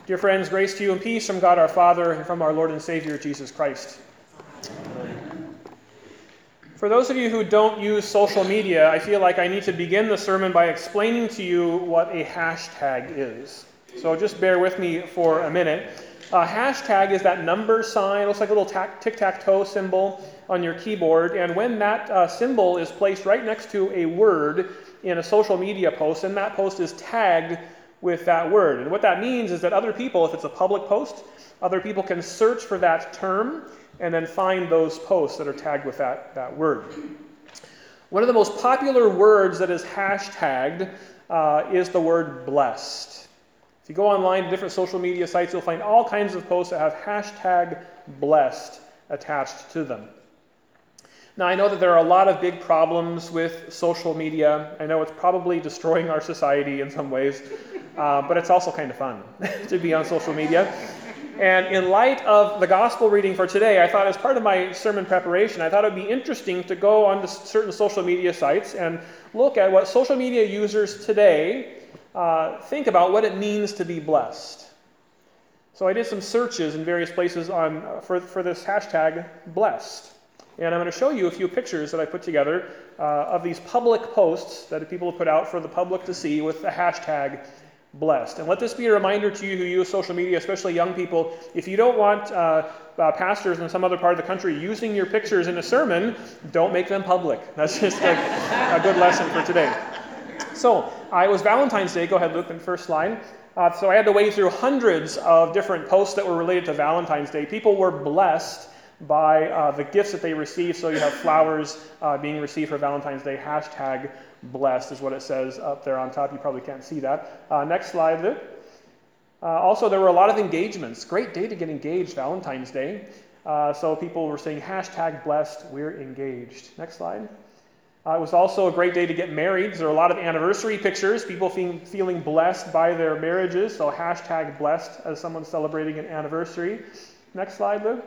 Dear friends, grace to you and peace from God our Father and from our Lord and Savior, Jesus Christ. For those of you who don't use social media, I feel like I need to begin the sermon by explaining to you what a hashtag is. So just bear with me for a minute. A hashtag is that number sign. It looks like a little tic-tac-toe symbol on your keyboard. And when that symbol is placed right next to a word in a social media post, and that post is tagged with that word. And what that means is that other people, if it's a public post, other people can search for that term and then find those posts that are tagged with that word. One of the most popular words that is hashtagged is the word blessed. If you go online to different social media sites, you'll find all kinds of posts that have hashtag blessed attached to them. Now, I know that there are a lot of big problems with social media. I know it's probably destroying our society in some ways, but it's also kind of fun to be on social media. And in light of the gospel reading for today, I thought as part of my sermon preparation, I thought it would be interesting to go onto certain social media sites and look at what social media users today think about what it means to be blessed. So I did some searches in various places for this hashtag blessed. And I'm going to show you a few pictures that I put together of these public posts that people have put out for the public to see with the hashtag blessed. And let this be a reminder to you who use social media, especially young people, if you don't want pastors in some other part of the country using your pictures in a sermon, don't make them public. That's just a good lesson for today. So, it was Valentine's Day. Go ahead, Luke, in the first slide. So I had to wade through hundreds of different posts that were related to Valentine's Day. People were blessed by the gifts that they received. So you have flowers being received for Valentine's Day. Hashtag blessed is what it says up there on top. You probably can't see that. Next slide, Luke. Also, there were a lot of engagements. Great day to get engaged, Valentine's Day. So people were saying hashtag blessed, we're engaged. Next slide. It was also a great day to get married. There are a lot of anniversary pictures, people feeling blessed by their marriages. So hashtag blessed as someone celebrating an anniversary. Next slide, Luke.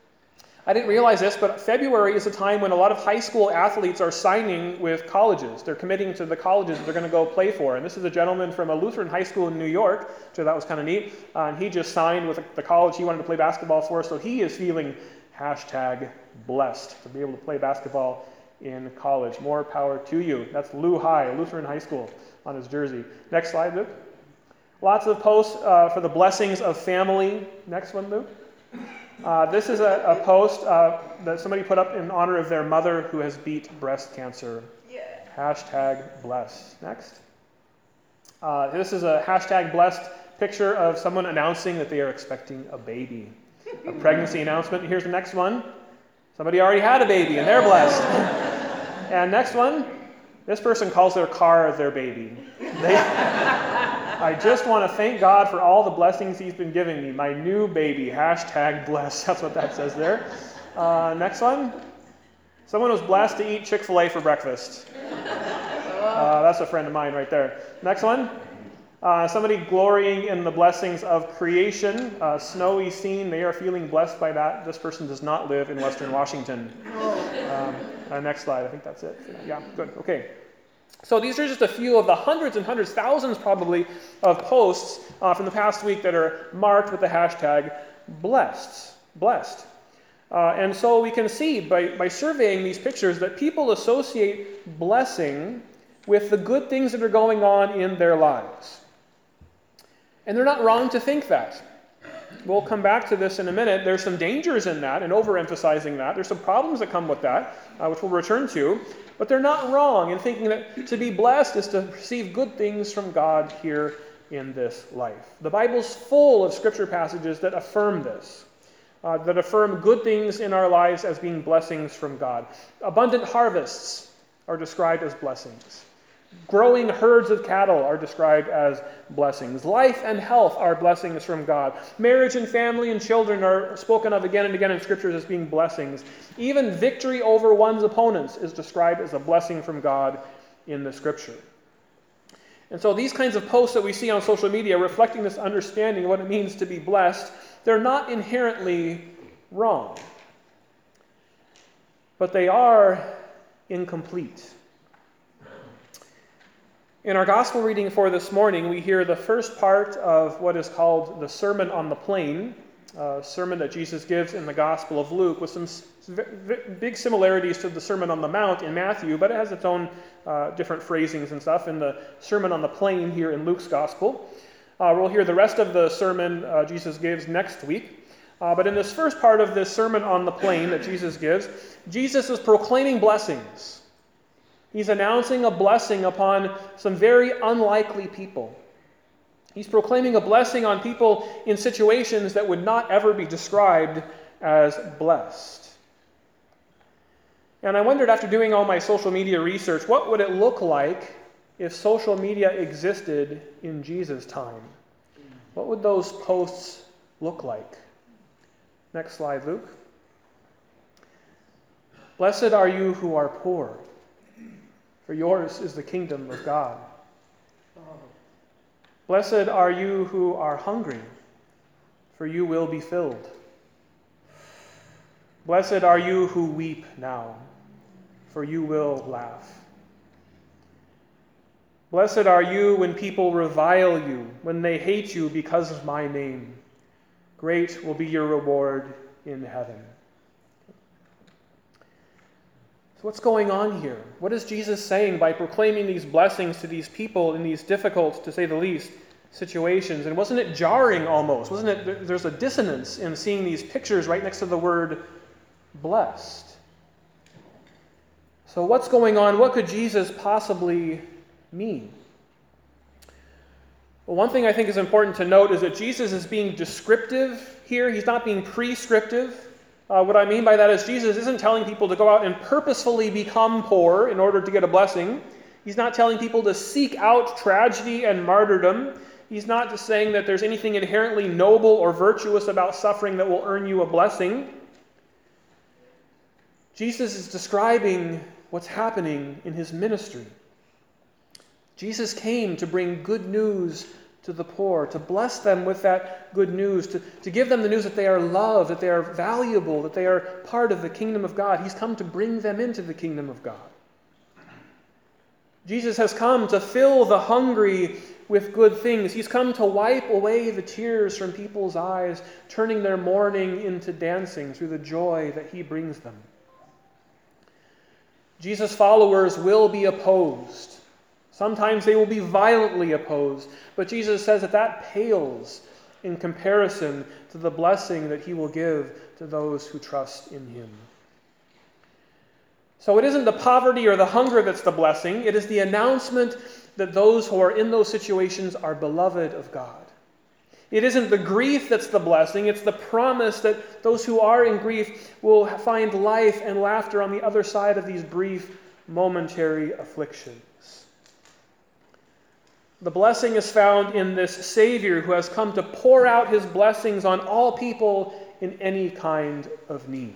I didn't realize this, but February is a time when a lot of high school athletes are signing with colleges. They're committing to the colleges they're going to go play for. And this is a gentleman from a Lutheran high school in New York, so that was kind of neat. And he just signed with the college he wanted to play basketball for, so he is feeling hashtag blessed to be able to play basketball in college. More power to you. That's Lou High, Lutheran high school, on his jersey. Next slide, Luke. Lots of posts for the blessings of family. Next one, Luke. This is a post that somebody put up in honor of their mother who has beat breast cancer. Yeah. Hashtag blessed. Next. This is a hashtag blessed picture of someone announcing that they are expecting a baby. A pregnancy announcement. Here's the next one. Somebody already had a baby and they're blessed. And next one. This person calls their car their baby. I just want to thank God for all the blessings he's been giving me. My new baby, hashtag blessed. That's what that says there. Next one. Someone was blessed to eat Chick-fil-A for breakfast. That's a friend of mine right there. Next one. Somebody glorying in the blessings of creation. Snowy scene. They are feeling blessed by that. This person does not live in Western Washington. Next slide. I think that's it. Yeah, good. Okay. So these are just a few of the hundreds and hundreds, thousands probably, of posts from the past week that are marked with the hashtag blessed. And so we can see by surveying these pictures that people associate blessing with the good things that are going on in their lives. And they're not wrong to think that. We'll come back to this in a minute. There's some dangers in that and overemphasizing that. There's some problems that come with that, which we'll return to. But they're not wrong in thinking that to be blessed is to receive good things from God here in this life. The Bible's full of scripture passages that affirm this, that affirm good things in our lives as being blessings from God. Abundant harvests are described as blessings. Growing herds of cattle are described as blessings. Life and health are blessings from God. Marriage and family and children are spoken of again and again in scriptures as being blessings. Even victory over one's opponents is described as a blessing from God in the scripture. And so these kinds of posts that we see on social media reflecting this understanding of what it means to be blessed, they're not inherently wrong. But they are incomplete. In our gospel reading for this morning, we hear the first part of what is called the Sermon on the Plain, a sermon that Jesus gives in the Gospel of Luke with some big similarities to the Sermon on the Mount in Matthew, but it has its own different phrasings and stuff in the Sermon on the Plain here in Luke's Gospel. We'll hear the rest of the sermon Jesus gives next week. But in this first part of this Sermon on the Plain that Jesus gives, Jesus is proclaiming blessings. He's announcing a blessing upon some very unlikely people. He's proclaiming a blessing on people in situations that would not ever be described as blessed. And I wondered, after doing all my social media research, what would it look like if social media existed in Jesus' time? What would those posts look like? Next slide, Luke. Blessed are you who are poor, for yours is the kingdom of God. Blessed are you who are hungry, for you will be filled. Blessed are you who weep now, for you will laugh. Blessed are you when people revile you, when they hate you because of my name. Great will be your reward in heaven. So what's going on here? What is Jesus saying by proclaiming these blessings to these people in these difficult, to say the least, situations? And wasn't it jarring almost? Wasn't it? There's a dissonance in seeing these pictures right next to the word blessed. So what's going on? What could Jesus possibly mean? Well, one thing I think is important to note is that Jesus is being descriptive here. He's not being prescriptive. What I mean by that is Jesus isn't telling people to go out and purposefully become poor in order to get a blessing. He's not telling people to seek out tragedy and martyrdom. He's not just saying that there's anything inherently noble or virtuous about suffering that will earn you a blessing. Jesus is describing what's happening in his ministry. Jesus came to bring good news to the poor, to bless them with that good news, to give them the news that they are loved, that they are valuable, that they are part of the kingdom of God. He's come to bring them into the kingdom of God. Jesus has come to fill the hungry with good things. He's come to wipe away the tears from people's eyes, turning their mourning into dancing through the joy that he brings them. Jesus' followers will be opposed. Sometimes they will be violently opposed, but Jesus says that pales in comparison to the blessing that he will give to those who trust in him. So it isn't the poverty or the hunger that's the blessing. It is the announcement that those who are in those situations are beloved of God. It isn't the grief that's the blessing. It's the promise that those who are in grief will find life and laughter on the other side of these brief, momentary afflictions. The blessing is found in this Savior who has come to pour out his blessings on all people in any kind of need.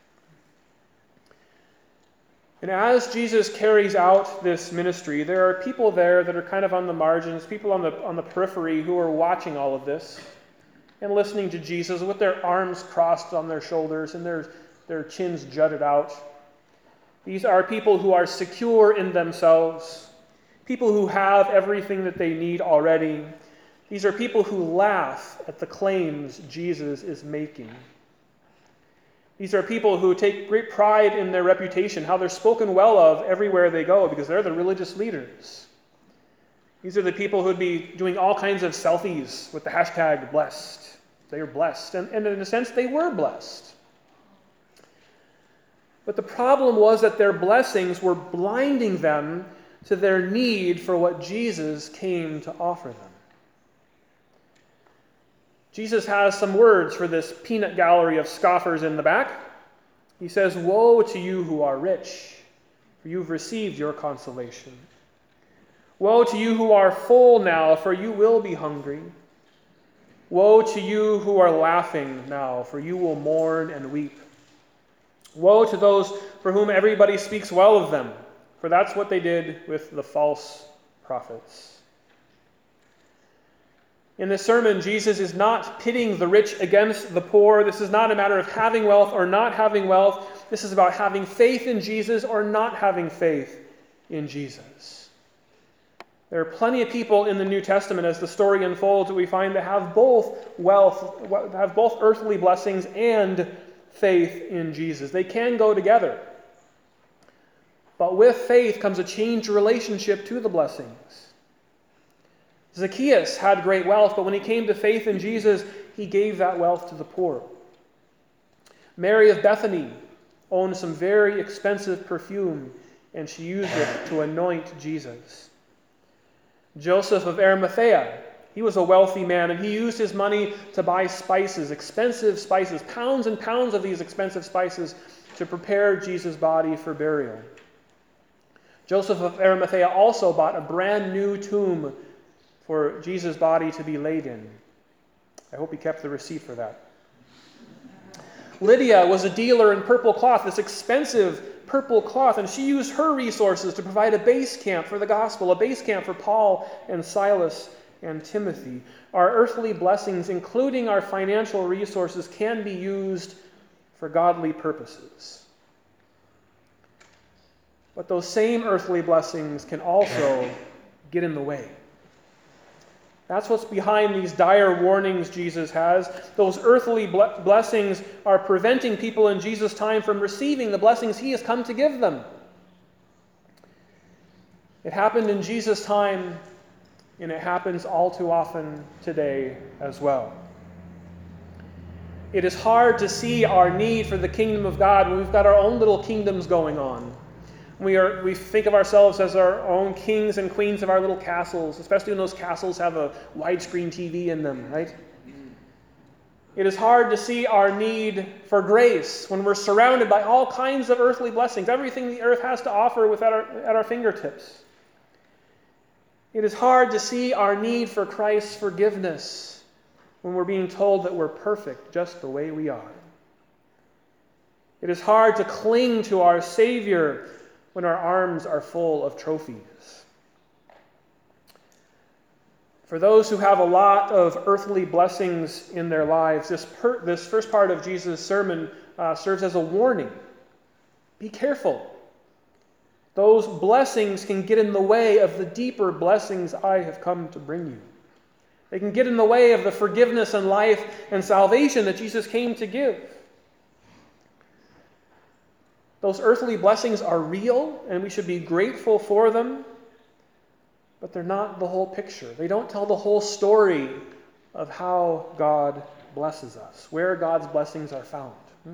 And as Jesus carries out this ministry, there are people there that are kind of on the margins, people on the periphery who are watching all of this and listening to Jesus with their arms crossed on their shoulders and their chins jutted out. These are people who are secure in themselves, people who have everything that they need already. These are people who laugh at the claims Jesus is making. These are people who take great pride in their reputation, how they're spoken well of everywhere they go, because they're the religious leaders. These are the people who would be doing all kinds of selfies with the hashtag blessed. They are blessed. And in a sense, they were blessed. But the problem was that their blessings were blinding them to their need for what Jesus came to offer them. Jesus has some words for this peanut gallery of scoffers in the back. He says, "Woe to you who are rich, for you've received your consolation. Woe to you who are full now, for you will be hungry. Woe to you who are laughing now, for you will mourn and weep. Woe to those for whom everybody speaks well of them, for that's what they did with the false prophets." In this sermon, Jesus is not pitting the rich against the poor. This is not a matter of having wealth or not having wealth. This is about having faith in Jesus or not having faith in Jesus. There are plenty of people in the New Testament, as the story unfolds, that we find that have both wealth, have both earthly blessings and faith in Jesus. They can go together. But with faith comes a changed relationship to the blessings. Zacchaeus had great wealth, but when he came to faith in Jesus, he gave that wealth to the poor. Mary of Bethany owned some very expensive perfume, and she used it to anoint Jesus. Joseph of Arimathea, he was a wealthy man, and he used his money to buy spices, expensive spices, pounds and pounds of these expensive spices to prepare Jesus' body for burial. Joseph of Arimathea also bought a brand new tomb for Jesus' body to be laid in. I hope he kept the receipt for that. Lydia was a dealer in purple cloth, this expensive purple cloth, and she used her resources to provide a base camp for the gospel, a base camp for Paul and Silas and Timothy. Our earthly blessings, including our financial resources, can be used for godly purposes. But those same earthly blessings can also get in the way. That's what's behind these dire warnings Jesus has. Those earthly blessings are preventing people in Jesus' time from receiving the blessings he has come to give them. It happened in Jesus' time, and it happens all too often today as well. It is hard to see our need for the kingdom of God when we've got our own little kingdoms going on. We think of ourselves as our own kings and queens of our little castles, especially when those castles have a widescreen TV in them, right? It is hard to see our need for grace when we're surrounded by all kinds of earthly blessings, everything the earth has to offer at our fingertips. It is hard to see our need for Christ's forgiveness when we're being told that we're perfect just the way we are. It is hard to cling to our Savior when our arms are full of trophies. For those who have a lot of earthly blessings in their lives, this first part of Jesus' sermon serves as a warning. Be careful. Those blessings can get in the way of the deeper blessings I have come to bring you. They can get in the way of the forgiveness and life and salvation that Jesus came to give. Those earthly blessings are real, and we should be grateful for them, but they're not the whole picture. They don't tell the whole story of how God blesses us, where God's blessings are found.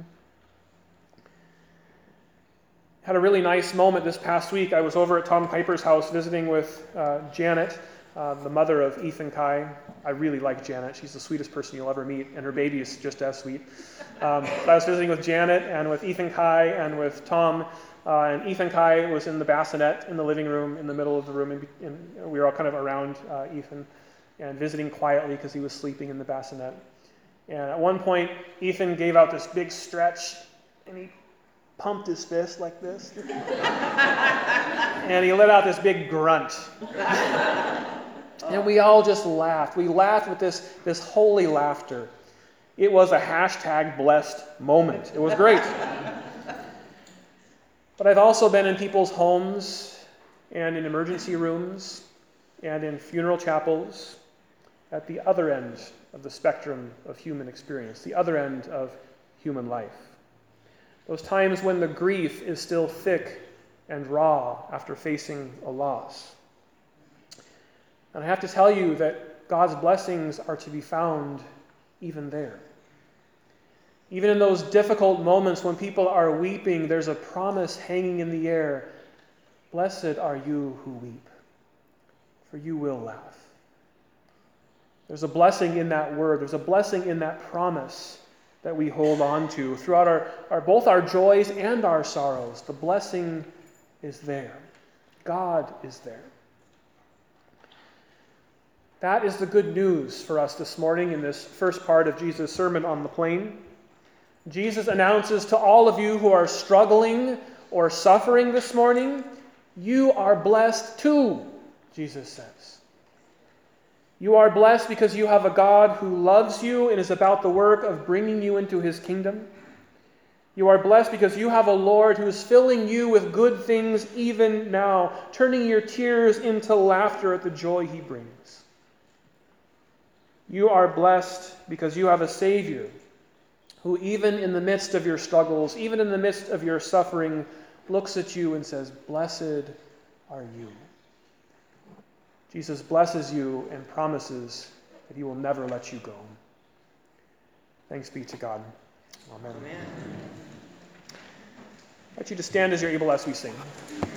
Had a really nice moment this past week. I was over at Tom Piper's house visiting with Janet, the mother of Ethan Kai. I really like Janet. She's the sweetest person you'll ever meet, and her baby is just as sweet. I was visiting with Janet and with Ethan Kai and with Tom, and Ethan Kai was in the bassinet in the living room, in the middle of the room, and we were all kind of around Ethan and visiting quietly because he was sleeping in the bassinet. And at one point, Ethan gave out this big stretch, and he pumped his fist like this. And he let out this big grunt. And we all just laughed. We laughed with this holy laughter. It was a #blessed moment. It was great. But I've also been in people's homes and in emergency rooms and in funeral chapels at the other end of the spectrum of human experience, the other end of human life. Those times when the grief is still thick and raw after facing a loss. And I have to tell you that God's blessings are to be found even there. Even in those difficult moments when people are weeping, there's a promise hanging in the air. Blessed are you who weep, for you will laugh. There's a blessing in that word. There's a blessing in that promise that we hold on to throughout both our joys and our sorrows. The blessing is there. God is there. That is the good news for us this morning in this first part of Jesus' Sermon on the Plain. Jesus announces to all of you who are struggling or suffering this morning, you are blessed too, Jesus says. You are blessed because you have a God who loves you and is about the work of bringing you into his kingdom. You are blessed because you have a Lord who is filling you with good things even now, turning your tears into laughter at the joy he brings. You are blessed because you have a Savior who, even in the midst of your struggles, even in the midst of your suffering, looks at you and says, "Blessed are you." Jesus blesses you and promises that he will never let you go. Thanks be to God. Amen. I invite you to stand as you're able as we sing.